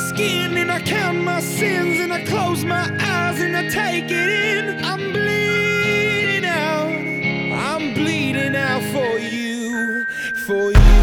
skin and I count my sins and I close my eyes and I take it in. I'm bleeding out, I'm bleeding out for you, for you.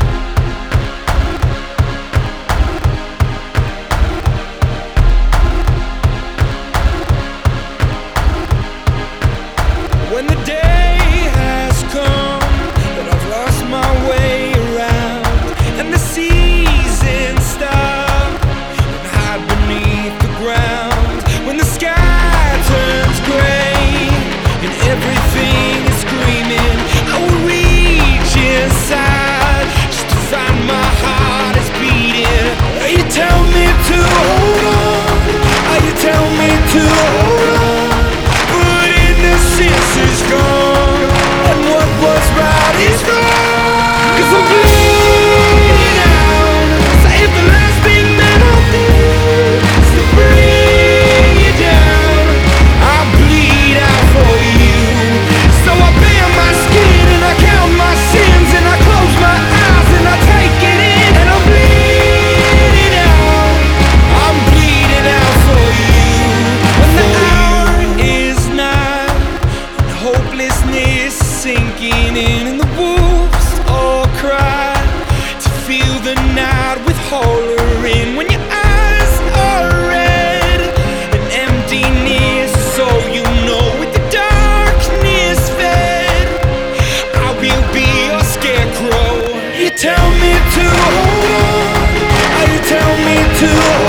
When the day has come and I've lost my way around and the seasons stop and hide beneath the ground, when the sky turns gray and everything is screaming, I will reach inside just to find my heart is beating. You tell me to hold on, you tell me to hold on, but innocence is gone and what was right is wrong. 'Cause I'm bleeding out, save the last thing that I did is to bring you down. I bleed out for you, so I bare my skin and I count my sins and I close my eyes and I take it in. And I'm bleeding out, I'm bleeding out for you. When the hour is nigh and hopelessness is sinking in and the wolves all cry to feel the night with horror in. When your eyes are red and emptiness is all you know, with the darkness fed, I will be your scarecrow. You tell me to hold on, you tell me to hold on,